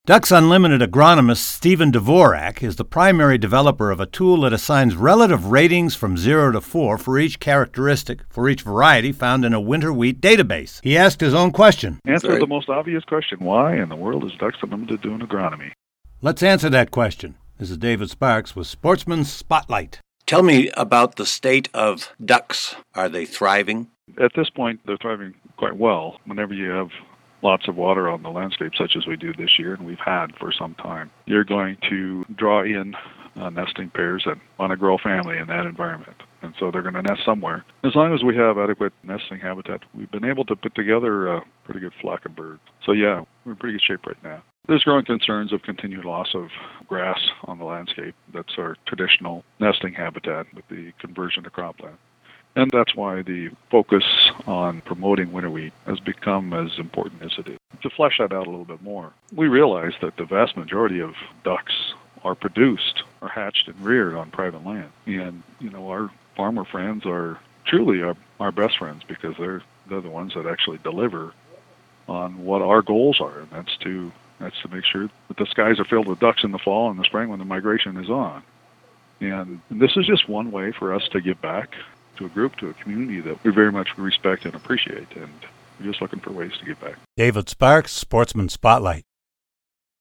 Ducks Unlimited agronomist Stephen Dvorak is the primary developer of a tool that assigns relative ratings from 0 to 4 for each characteristic for each variety found in a winter wheat database. He asked his own question. Answer the most obvious question. Why in the world is Ducks Unlimited doing agronomy? Let's answer that question. This is David Sparks with Sportsman's Spotlight. Tell me about the state of ducks. Are they thriving? At this point, they're thriving quite well. Whenever you have lots of water on the landscape, such as we do this year, and we've had for some time, you're going to draw in nesting pairs that want to grow a family in that environment. And so they're going to nest somewhere. As long as we have adequate nesting habitat, we've been able to put together a pretty good flock of birds. So yeah, we're in pretty good shape right now. There's growing concerns of continued loss of grass on the landscape. That's our traditional nesting habitat with the conversion to cropland. And that's why the focus on promoting winter wheat has become as important as it is. To flesh that out a little bit more, we realize that the vast majority of ducks are produced or hatched and reared on private land. And, our farmer friends are truly our best friends because they're the ones that actually deliver on what our goals are, and that's to make sure that the skies are filled with ducks in the fall and the spring when the migration is on. And this is just one way for us to give back to a group, to a community that we very much respect and appreciate, and we're just looking for ways to give back. David Sparks, Sportsman Spotlight.